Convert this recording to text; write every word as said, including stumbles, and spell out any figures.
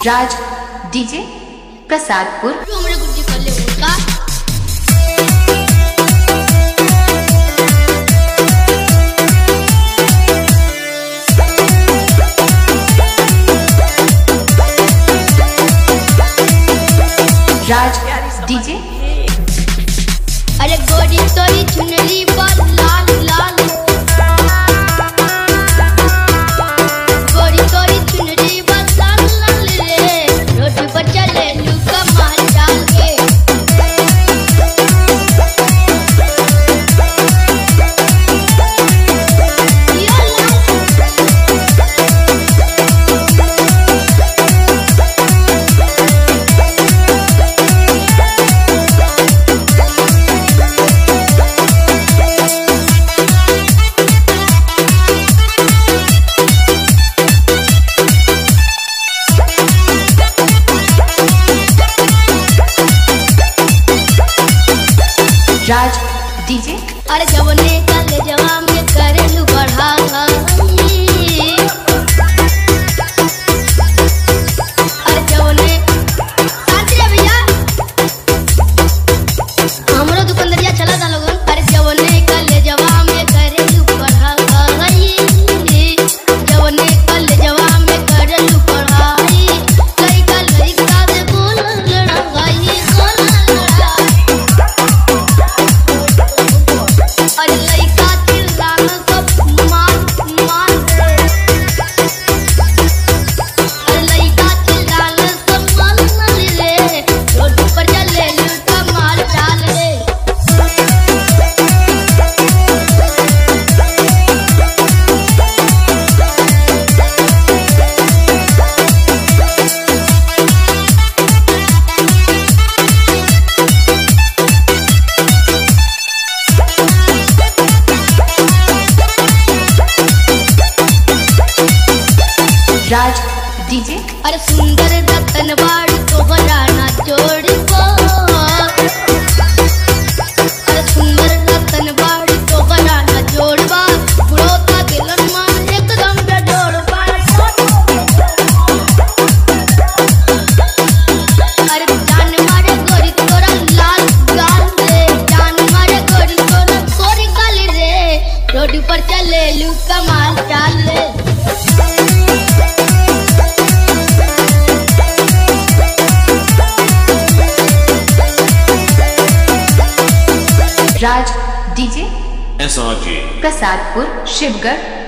राज DJ Prasadpur. Raj DJ. अरे गोरी तोरी चुनरी पर लाल लाल, गोरी तोरी चुनरी पर लाल लाल रे, रोड पर चले लुका मार डाल के। राज डीजे। अरे जवने काले जवा में करेलू बढ़ा, अरे जवने साथी भैया हमरो दुकानदारिया चला था लोगन। अरे जवने काले जवा में करेलू बढ़ा, जवने काले जवा में करेलू पढ़ाई, लइका लइका से बोल लड़ाई बोल लड़ाई। अरे लइका चिल्लाना सब मार मार रे, अरे लइका चिल्लाना सब मार मार रे, रोड पर चले लुका मार डाल रे। राज डीजे। अरे सुंदर रतन बाड़ी तोहरा ना जोड़बो, अरे सुंदर रतन बाड़ी तोहरा ना जोड़बा, बुढ़ोता दिलन मान एकदम जोड़बा। अरे जान मारे गोरी तोरा लाल गाल रे, जान मारे गोरी तोरा गोरी गाल रे, रोड पर चले लुका मार डाल रे। Raj DJ S R J Prasadpur Shivgarh.